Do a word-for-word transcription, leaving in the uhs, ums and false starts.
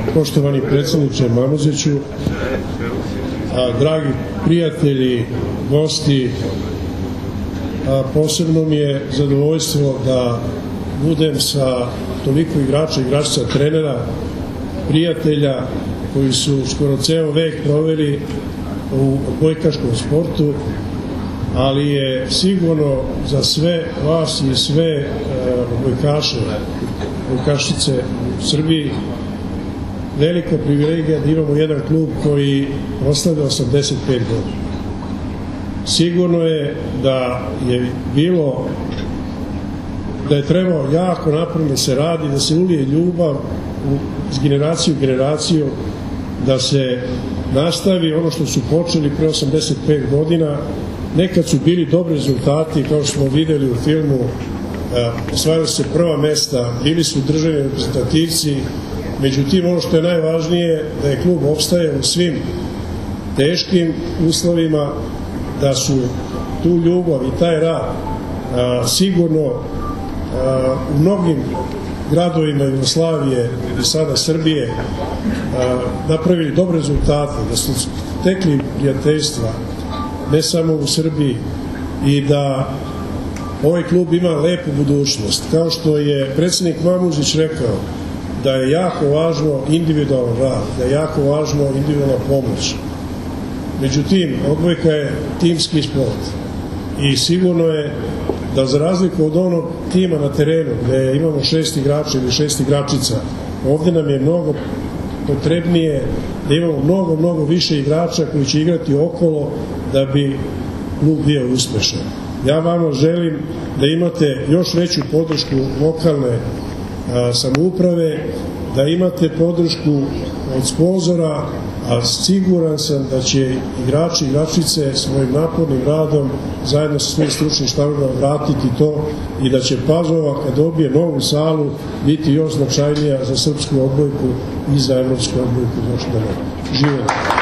Poštovani predsjedniče Mamuziću, a, dragi prijatelji, gosti, a, posebno mi je zadovoljstvo da budem sa toliko igrača, igračica, trenera, prijatelja koji su skoro ceo vek proveli u odbojkaškom sportu, ali je sigurno za sve vas i sve odbojkaše, odbojkašice u Srbiji velika privilegija da imamo jedan klub koji proslavlja osamdeset pet godina. Sigurno je da je bilo, da je trebao jako naporno da se radi, da se ulije ljubav iz generaciju u generaciju, da se nastavi ono što su počeli pre osamdeset pet godina. Nekad su bili dobri rezultati, kao što smo videli u filmu, osvajali se prva mesta, bili su državni reprezentativci. Međutim, ono što je najvažnije, da je klub opstaje u svim teškim uslovima, da su tu ljubav i taj rad a, sigurno a, u mnogim gradovima Jugoslavije i sada Srbije a, napravili dobre rezultate, da su tekli prijateljstva ne samo u Srbiji i da ovaj klub ima lepu budućnost. Kao što je predsjednik Mamuzić rekao, da je jako važno individualan rad, da je jako važno individualna pomoć. Međutim, odbojka je timski sport i sigurno je da za razliku od onog tima na terenu gde imamo šest igrača ili šest igračica, ovde nam je mnogo potrebnije da imamo mnogo, mnogo više igrača koji će igrati okolo da bi klub bio uspešan. Ja vama želim da imate još veću podršku lokalne samouprave, da imate podršku od sponzora, a siguran sam da će igrači i igračice svojim napornim radom zajedno sa svojim stručnim štabima vratiti to i da će Pazova, kad dobije novu salu, biti još značajnija za srpsku odbojku i za evropsku odbojku. Živjeli!